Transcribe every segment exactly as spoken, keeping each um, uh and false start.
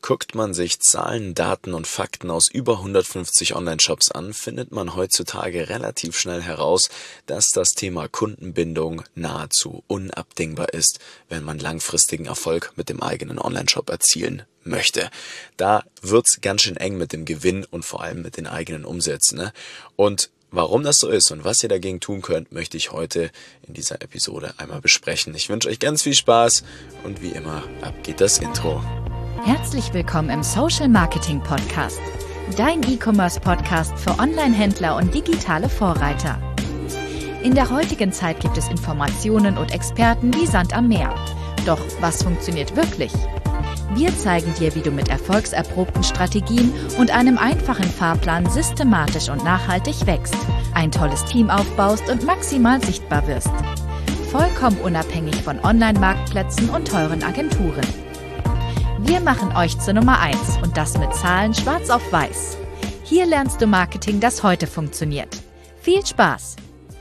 Guckt man sich Zahlen, Daten und Fakten aus über hundertfünfzig Online-Shops an, findet man heutzutage relativ schnell heraus, dass das Thema Kundenbindung nahezu unabdingbar ist, wenn man langfristigen Erfolg mit dem eigenen Online-Shop erzielen möchte. Da wird's ganz schön eng mit dem Gewinn und vor allem mit den eigenen Umsätzen, ne? Und warum das so ist und was ihr dagegen tun könnt, möchte ich heute in dieser Episode einmal besprechen. Ich wünsche euch ganz viel Spaß und wie immer, ab geht das Intro. Herzlich willkommen im Social Marketing Podcast, dein E-Commerce-Podcast für Online-Händler und digitale Vorreiter. In der heutigen Zeit gibt es Informationen und Experten wie Sand am Meer. Doch was funktioniert wirklich? Wir zeigen dir, wie du mit erfolgserprobten Strategien und einem einfachen Fahrplan systematisch und nachhaltig wächst, ein tolles Team aufbaust und maximal sichtbar wirst. Vollkommen unabhängig von Online-Marktplätzen und teuren Agenturen. Wir machen euch zur Nummer eins und das mit Zahlen schwarz auf weiß. Hier lernst du Marketing, das heute funktioniert. Viel Spaß!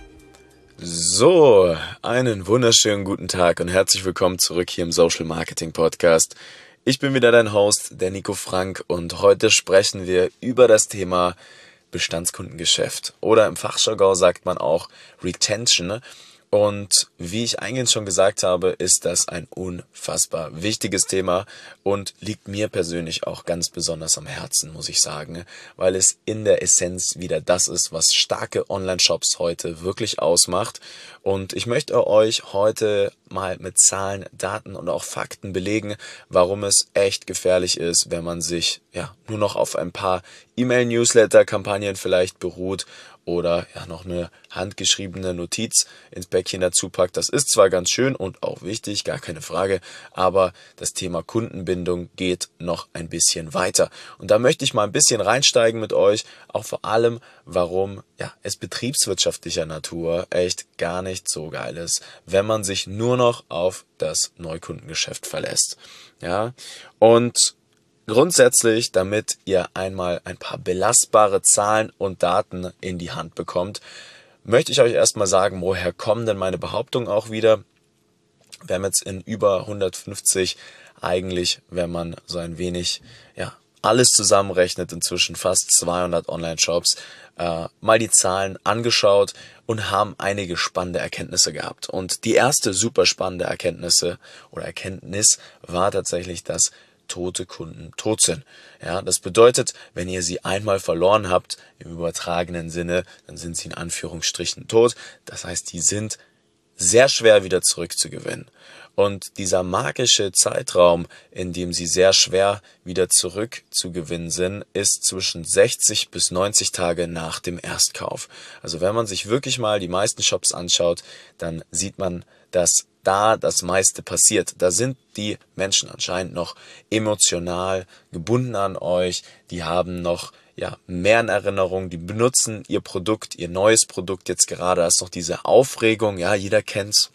So, einen wunderschönen guten Tag und herzlich willkommen zurück hier im Social Marketing Podcast. Ich bin wieder dein Host, der Nico Frank, und heute sprechen wir über das Thema Bestandskundengeschäft oder im Fachjargon sagt man auch Retention. Und wie ich eingangs schon gesagt habe, ist das ein unfassbar wichtiges Thema und liegt mir persönlich auch ganz besonders am Herzen, muss ich sagen, weil es in der Essenz wieder das ist, was starke Online-Shops heute wirklich ausmacht. Und ich möchte euch heute mal mit Zahlen, Daten und auch Fakten belegen, warum es echt gefährlich ist, wenn man sich ja nur noch auf ein paar E-Mail-Newsletter-Kampagnen vielleicht beruht oder ja noch eine handgeschriebene Notiz ins Päckchen dazu packt. Das ist zwar ganz schön und auch wichtig, gar keine Frage, aber das Thema Kundenbindung geht noch ein bisschen weiter. Und da möchte ich mal ein bisschen reinsteigen mit euch, auch vor allem, warum ja es betriebswirtschaftlicher Natur echt gar nicht so geil ist, wenn man sich nur noch auf das Neukundengeschäft verlässt. Ja, und grundsätzlich, damit ihr einmal ein paar belastbare Zahlen und Daten in die Hand bekommt, möchte ich euch erstmal sagen, woher kommen denn meine Behauptungen auch wieder. Wir haben jetzt in über hundertfünfzig eigentlich, wenn man so ein wenig ja alles zusammenrechnet, inzwischen fast zweihundert Online-Shops, äh, mal die Zahlen angeschaut und haben einige spannende Erkenntnisse gehabt. Und die erste super spannende Erkenntnisse oder Erkenntnis war tatsächlich, dass tote Kunden tot sind. Ja, das bedeutet, wenn ihr sie einmal verloren habt, im übertragenen Sinne, dann sind sie in Anführungsstrichen tot. Das heißt, die sind sehr schwer wieder zurückzugewinnen. Und dieser magische Zeitraum, in dem sie sehr schwer wieder zurückzugewinnen sind, ist zwischen sechzig bis neunzig Tage nach dem Erstkauf. Also wenn man sich wirklich mal die meisten Shops anschaut, dann sieht man, dass da das meiste passiert. Da sind die Menschen anscheinend noch emotional gebunden an euch. Die haben noch ja mehr in Erinnerung. Die benutzen ihr Produkt, ihr neues Produkt jetzt gerade. Da ist noch diese Aufregung. Ja, jeder kennt's.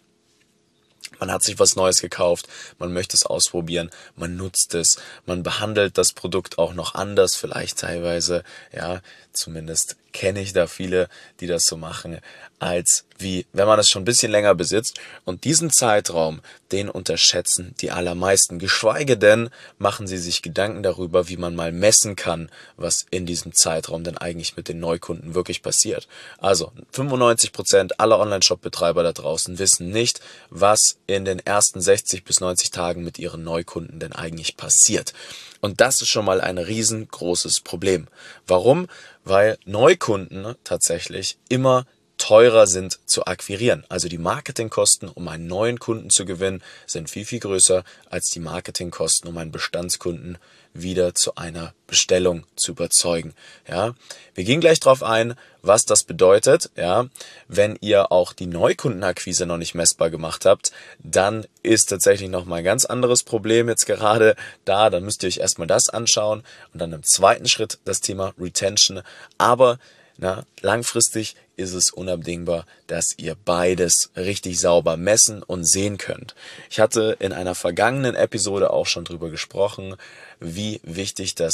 Man hat sich was Neues gekauft, man möchte es ausprobieren, man nutzt es, man behandelt das Produkt auch noch anders, vielleicht teilweise, ja, zumindest kenne ich da viele, die das so machen, als wie, wenn man es schon ein bisschen länger besitzt. Und diesen Zeitraum, den unterschätzen die allermeisten, geschweige denn machen sie sich Gedanken darüber, wie man mal messen kann, was in diesem Zeitraum denn eigentlich mit den Neukunden wirklich passiert. Also fünfundneunzig Prozent aller Online-Shop-Betreiber da draußen wissen nicht, was in den ersten sechzig bis neunzig Tagen mit ihren Neukunden denn eigentlich passiert. Und das ist schon mal ein riesengroßes Problem. Warum? Weil Neukunden tatsächlich immer teurer sind zu akquirieren. Also die Marketingkosten, um einen neuen Kunden zu gewinnen, sind viel, viel größer als die Marketingkosten, um einen Bestandskunden wieder zu einer Bestellung zu überzeugen. Ja, wir gehen gleich drauf ein, was das bedeutet. Ja, wenn ihr auch die Neukundenakquise noch nicht messbar gemacht habt, dann ist tatsächlich noch mal ein ganz anderes Problem jetzt gerade da. Dann müsst ihr euch erstmal das anschauen und dann im zweiten Schritt das Thema Retention. Aber na, langfristig ist es unabdingbar, dass ihr beides richtig sauber messen und sehen könnt. Ich hatte in einer vergangenen Episode auch schon drüber gesprochen, wie wichtig das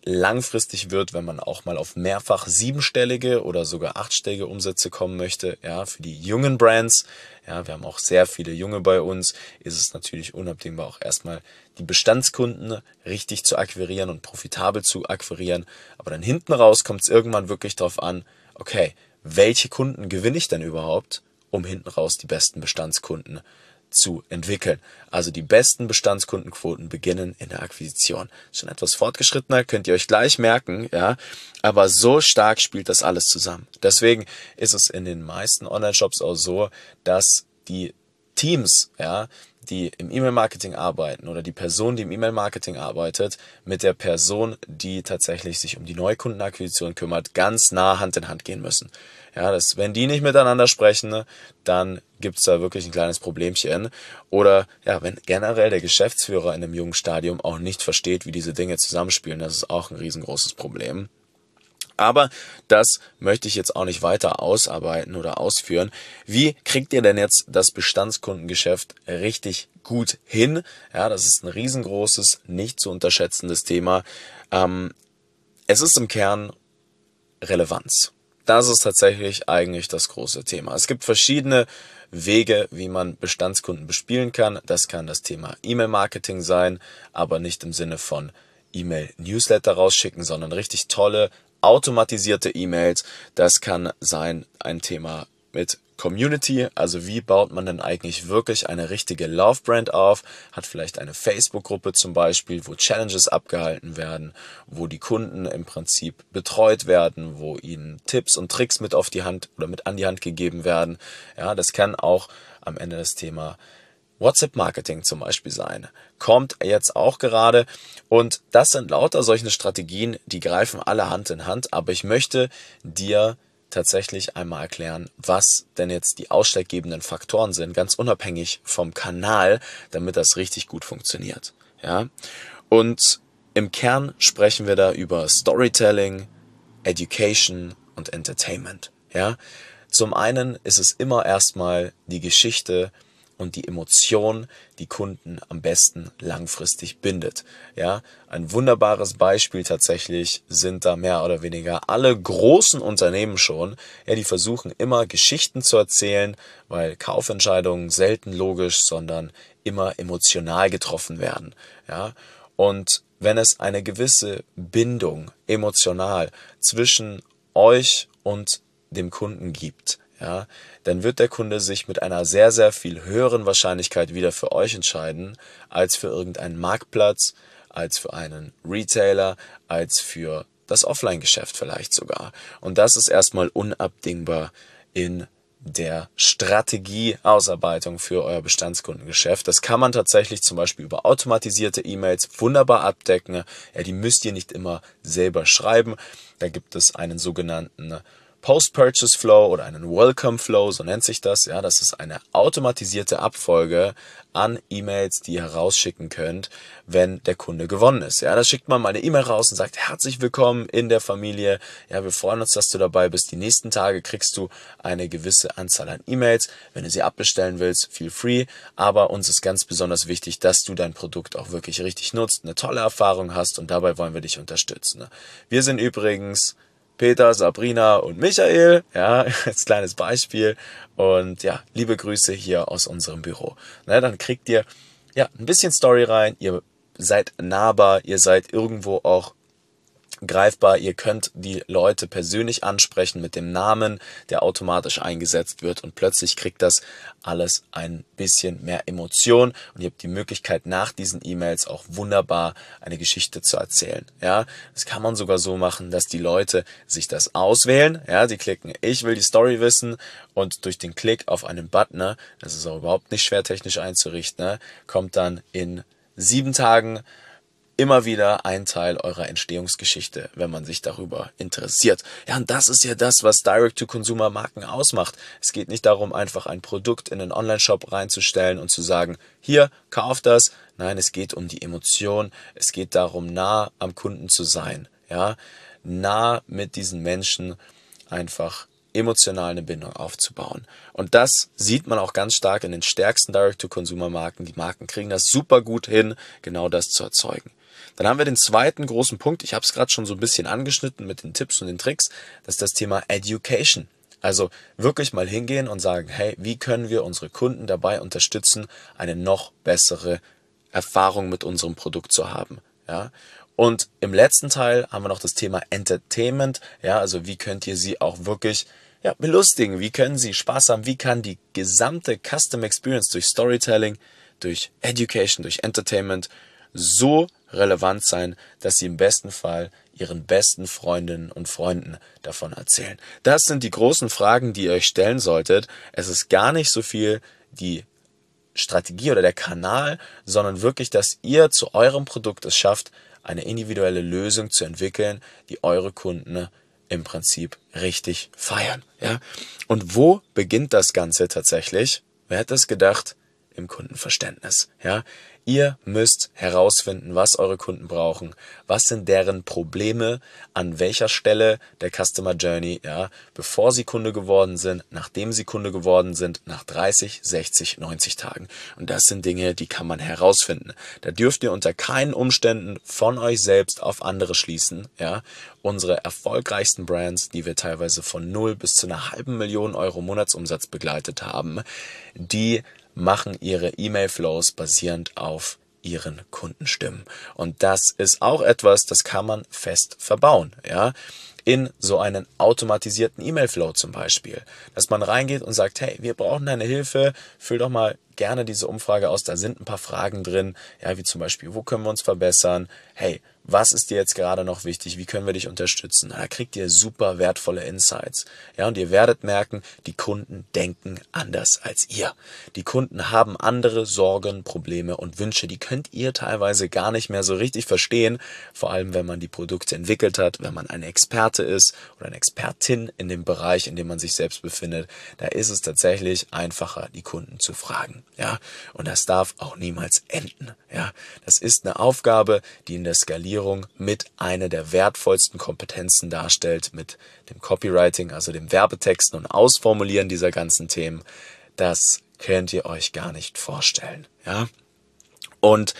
langfristig wird, wenn man auch mal auf mehrfach siebenstellige oder sogar achtstellige Umsätze kommen möchte. Ja, für die jungen Brands, ja, wir haben auch sehr viele junge bei uns, ist es natürlich unabdingbar auch erstmal die Bestandskunden richtig zu akquirieren und profitabel zu akquirieren. Aber dann hinten raus kommt es irgendwann wirklich darauf an, okay, welche Kunden gewinne ich denn überhaupt, um hinten raus die besten Bestandskunden zu entwickeln. Also die besten Bestandskundenquoten beginnen in der Akquisition. Schon etwas fortgeschrittener, könnt ihr euch gleich merken, ja, aber so stark spielt das alles zusammen. Deswegen ist es in den meisten Online-Shops auch so, dass die Teams, ja, die im E-Mail-Marketing arbeiten oder die Person, die im E-Mail-Marketing arbeitet, mit der Person, die tatsächlich sich um die Neukundenakquisition kümmert, ganz nah Hand in Hand gehen müssen. Ja, das, wenn die nicht miteinander sprechen, dann gibt's da wirklich ein kleines Problemchen. Oder ja, wenn generell der Geschäftsführer in einem jungen Stadium auch nicht versteht, wie diese Dinge zusammenspielen, das ist auch ein riesengroßes Problem. Aber das möchte ich jetzt auch nicht weiter ausarbeiten oder ausführen. Wie kriegt ihr denn jetzt das Bestandskundengeschäft richtig gut hin? Ja, das ist ein riesengroßes, nicht zu unterschätzendes Thema. Ähm, es ist im Kern Relevanz. Das ist tatsächlich eigentlich das große Thema. Es gibt verschiedene Wege, wie man Bestandskunden bespielen kann. Das kann das Thema E-Mail-Marketing sein, aber nicht im Sinne von E-Mail-Newsletter rausschicken, sondern richtig tolle, automatisierte E-Mails. Das kann sein ein Thema mit Community, also wie baut man denn eigentlich wirklich eine richtige Love-Brand auf, hat vielleicht eine Facebook-Gruppe zum Beispiel, wo Challenges abgehalten werden, wo die Kunden im Prinzip betreut werden, wo ihnen Tipps und Tricks mit auf die Hand oder mit an die Hand gegeben werden. Ja, das kann auch am Ende das Thema WhatsApp-Marketing zum Beispiel sein. Kommt jetzt auch gerade und das sind lauter solche Strategien, die greifen alle Hand in Hand, aber ich möchte dir tatsächlich einmal erklären, was denn jetzt die ausschlaggebenden Faktoren sind, ganz unabhängig vom Kanal, damit das richtig gut funktioniert. Ja? Und im Kern sprechen wir da über Storytelling, Education und Entertainment. Ja? Zum einen ist es immer erstmal die Geschichte und die Emotion, die Kunden am besten langfristig bindet. Ja, ein wunderbares Beispiel tatsächlich sind da mehr oder weniger alle großen Unternehmen schon. Ja, die versuchen immer Geschichten zu erzählen, weil Kaufentscheidungen selten logisch, sondern immer emotional getroffen werden. Ja, und wenn es eine gewisse Bindung emotional zwischen euch und dem Kunden gibt, ja, dann wird der Kunde sich mit einer sehr, sehr viel höheren Wahrscheinlichkeit wieder für euch entscheiden, als für irgendeinen Marktplatz, als für einen Retailer, als für das Offline-Geschäft vielleicht sogar. Und das ist erstmal unabdingbar in der Strategieausarbeitung für euer Bestandskundengeschäft. Das kann man tatsächlich zum Beispiel über automatisierte E-Mails wunderbar abdecken. Ja, die müsst ihr nicht immer selber schreiben. Da gibt es einen sogenannten Post-Purchase Flow oder einen Welcome Flow, so nennt sich das. Ja, das ist eine automatisierte Abfolge an E-Mails, die ihr herausschicken könnt, wenn der Kunde gewonnen ist. Ja, da schickt man mal eine E-Mail raus und sagt, herzlich willkommen in der Familie. Ja, wir freuen uns, dass du dabei bist. Die nächsten Tage kriegst du eine gewisse Anzahl an E-Mails. Wenn du sie abbestellen willst, feel free. Aber uns ist ganz besonders wichtig, dass du dein Produkt auch wirklich richtig nutzt, eine tolle Erfahrung hast und dabei wollen wir dich unterstützen. Wir sind übrigens Peter, Sabrina und Michael, ja, als kleines Beispiel und ja, liebe Grüße hier aus unserem Büro. Na, dann kriegt ihr ja ein bisschen Story rein, ihr seid nahbar, ihr seid irgendwo auch greifbar, ihr könnt die Leute persönlich ansprechen mit dem Namen, der automatisch eingesetzt wird und plötzlich kriegt das alles ein bisschen mehr Emotion und ihr habt die Möglichkeit nach diesen E-Mails auch wunderbar eine Geschichte zu erzählen. Ja, das kann man sogar so machen, dass die Leute sich das auswählen, ja, die klicken, ich will die Story wissen und durch den Klick auf einen Button, das ist auch überhaupt nicht schwer technisch einzurichten, kommt dann in sieben Tagen immer wieder ein Teil eurer Entstehungsgeschichte, wenn man sich darüber interessiert. Ja, und das ist ja das, was Direct-to-Consumer-Marken ausmacht. Es geht nicht darum, einfach ein Produkt in einen Online-Shop reinzustellen und zu sagen, hier, kauf das. Nein, es geht um die Emotion. Es geht darum, nah am Kunden zu sein. Ja, nah mit diesen Menschen einfach emotional eine Bindung aufzubauen. Und das sieht man auch ganz stark in den stärksten Direct-to-Consumer-Marken. Die Marken kriegen das super gut hin, genau das zu erzeugen. Dann haben wir den zweiten großen Punkt, ich habe es gerade schon so ein bisschen angeschnitten mit den Tipps und den Tricks, das ist das Thema Education. Also wirklich mal hingehen und sagen, hey, wie können wir unsere Kunden dabei unterstützen, eine noch bessere Erfahrung mit unserem Produkt zu haben. Ja? Und im letzten Teil haben wir noch das Thema Entertainment. Ja, also wie könnt ihr sie auch wirklich ja, belustigen? Wie können sie Spaß haben? Wie kann die gesamte Custom Experience durch Storytelling, durch Education, durch Entertainment so relevant sein, dass sie im besten Fall ihren besten Freundinnen und Freunden davon erzählen? Das sind die großen Fragen, die ihr euch stellen solltet. Es ist gar nicht so viel die Strategie oder der Kanal, sondern wirklich, dass ihr zu eurem Produkt es schafft, eine individuelle Lösung zu entwickeln, die eure Kunden im Prinzip richtig feiern. Ja? Und wo beginnt das Ganze tatsächlich? Wer hätte es gedacht? Im Kundenverständnis. Ja? Ihr müsst herausfinden, was eure Kunden brauchen, was sind deren Probleme, an welcher Stelle der Customer Journey, ja, bevor sie Kunde geworden sind, nachdem sie Kunde geworden sind, nach dreißig, sechzig, neunzig Tagen. Und das sind Dinge, die kann man herausfinden. Da dürft ihr unter keinen Umständen von euch selbst auf andere schließen. Ja. Unsere erfolgreichsten Brands, die wir teilweise von null bis zu einer halben Million Euro Monatsumsatz begleitet haben, die machen ihre E-Mail-Flows basierend auf ihren Kundenstimmen. Und das ist auch etwas, das kann man fest verbauen, ja, in so einen automatisierten E-Mail-Flow zum Beispiel, dass man reingeht und sagt, hey, wir brauchen deine Hilfe, füll doch mal gerne diese Umfrage aus, da sind ein paar Fragen drin, ja, wie zum Beispiel, wo können wir uns verbessern, hey, was ist dir jetzt gerade noch wichtig, wie können wir dich unterstützen? Da kriegt ihr super wertvolle Insights. Ja, und ihr werdet merken, die Kunden denken anders als ihr. Die Kunden haben andere Sorgen, Probleme und Wünsche, die könnt ihr teilweise gar nicht mehr so richtig verstehen, vor allem wenn man die Produkte entwickelt hat, wenn man ein Experte ist oder eine Expertin in dem Bereich, in dem man sich selbst befindet, da ist es tatsächlich einfacher, die Kunden zu fragen. Ja, und das darf auch niemals enden. Ja, das ist eine Aufgabe, die in der Skalierung mit einer der wertvollsten Kompetenzen darstellt, mit dem Copywriting, also dem Werbetexten und Ausformulieren dieser ganzen Themen. Das könnt ihr euch gar nicht vorstellen. Ja, und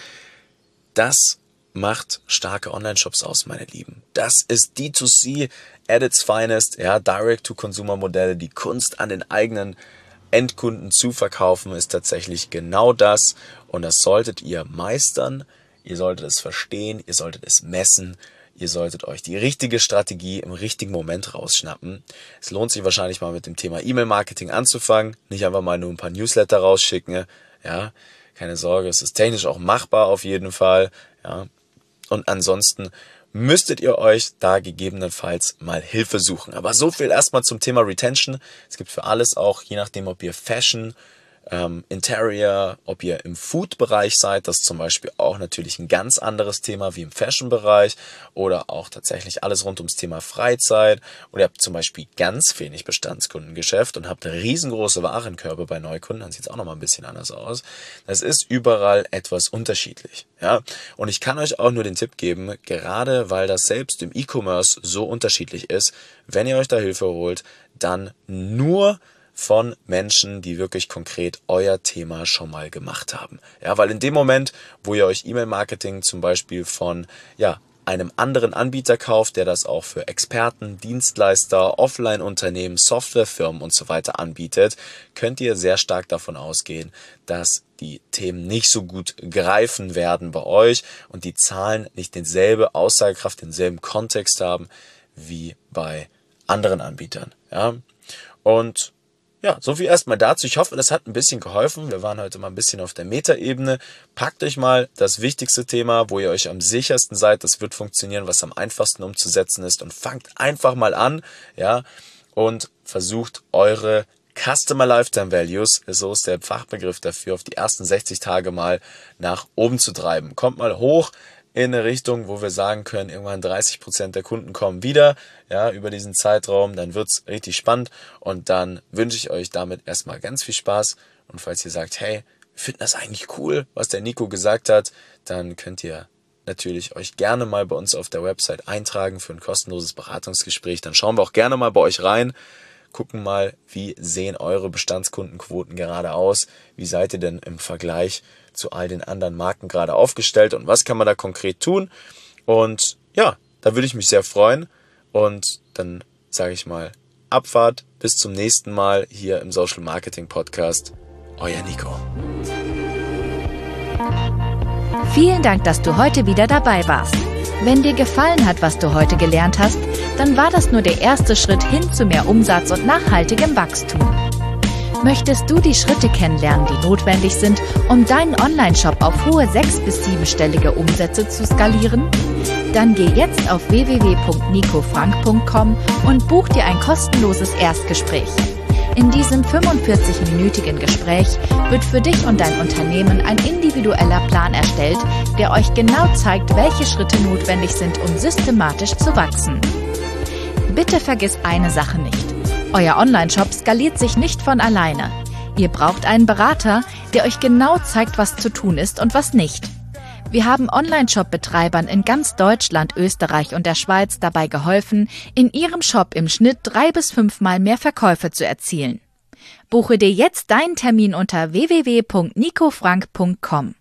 das macht starke Online-Shops aus, meine Lieben. Das ist D zwei C at its finest, ja, Direct-to-Consumer-Modelle, die Kunst an den eigenen Endkunden zu verkaufen, ist tatsächlich genau das. Und das solltet ihr meistern, ihr solltet es verstehen, ihr solltet es messen, ihr solltet euch die richtige Strategie im richtigen Moment rausschnappen. Es lohnt sich wahrscheinlich mal mit dem Thema E-Mail-Marketing anzufangen, nicht einfach mal nur ein paar Newsletter rausschicken. Ja, keine Sorge, es ist technisch auch machbar auf jeden Fall. Ja, und ansonsten müsstet ihr euch da gegebenenfalls mal Hilfe suchen. Aber so viel erstmal zum Thema Retention. Es gibt für alles auch, je nachdem, ob ihr Fashion, ähm, Interior, ob ihr im Food-Bereich seid, das ist zum Beispiel auch natürlich ein ganz anderes Thema wie im Fashion-Bereich, oder auch tatsächlich alles rund ums Thema Freizeit, oder ihr habt zum Beispiel ganz wenig Bestandskundengeschäft und habt riesengroße Warenkörbe bei Neukunden, dann sieht es auch nochmal ein bisschen anders aus. Das ist überall etwas unterschiedlich. Ja? Und ich kann euch auch nur den Tipp geben, gerade weil das selbst im E-Commerce so unterschiedlich ist, wenn ihr euch da Hilfe holt, dann nur von Menschen, die wirklich konkret euer Thema schon mal gemacht haben. Ja, weil in dem Moment, wo ihr euch E-Mail-Marketing zum Beispiel von ja einem anderen Anbieter kauft, der das auch für Experten, Dienstleister, Offline-Unternehmen, Softwarefirmen und so weiter anbietet, könnt ihr sehr stark davon ausgehen, dass die Themen nicht so gut greifen werden bei euch und die Zahlen nicht denselbe Aussagekraft, denselben Kontext haben wie bei anderen Anbietern. Ja, und ja, so viel erstmal dazu. Ich hoffe, das hat ein bisschen geholfen. Wir waren heute mal ein bisschen auf der Metaebene. Packt euch mal das wichtigste Thema, wo ihr euch am sichersten seid, das wird funktionieren, was am einfachsten umzusetzen ist, und fangt einfach mal an, ja, und versucht eure Customer Lifetime Values, so ist der Fachbegriff dafür, auf die ersten sechzig Tage mal nach oben zu treiben. Kommt mal hoch in eine Richtung, wo wir sagen können, irgendwann dreißig Prozent der Kunden kommen wieder, ja, über diesen Zeitraum, dann wird's richtig spannend, und dann wünsche ich euch damit erstmal ganz viel Spaß. Und falls ihr sagt, hey, wir finden das eigentlich cool, was der Nico gesagt hat, dann könnt ihr natürlich euch gerne mal bei uns auf der Website eintragen für ein kostenloses Beratungsgespräch. Dann schauen wir auch gerne mal bei euch rein, gucken mal, wie sehen eure Bestandskundenquoten gerade aus, wie seid ihr denn im Vergleich zu all den anderen Marken gerade aufgestellt und was kann man da konkret tun. Und ja, da würde ich mich sehr freuen und dann sage ich mal Abfahrt, bis zum nächsten Mal hier im Social Marketing Podcast. Euer Nico. Vielen Dank, dass du heute wieder dabei warst. Wenn dir gefallen hat, was du heute gelernt hast, dann war das nur der erste Schritt hin zu mehr Umsatz und nachhaltigem Wachstum. Möchtest du die Schritte kennenlernen, die notwendig sind, um deinen Online-Shop auf hohe sechs- bis siebenstellige Umsätze zu skalieren? Dann geh jetzt auf w w w punkt nico frank punkt com und buch dir ein kostenloses Erstgespräch. In diesem fünfundvierzig-minütigen Gespräch wird für dich und dein Unternehmen ein individueller Plan erstellt, der euch genau zeigt, welche Schritte notwendig sind, um systematisch zu wachsen. Bitte vergiss eine Sache nicht. Euer Online-Shop skaliert sich nicht von alleine. Ihr braucht einen Berater, der euch genau zeigt, was zu tun ist und was nicht. Wir haben Online-Shop-Betreibern in ganz Deutschland, Österreich und der Schweiz dabei geholfen, in ihrem Shop im Schnitt drei bis fünfmal mehr Verkäufe zu erzielen. Buche dir jetzt deinen Termin unter w w w punkt nico frank punkt com.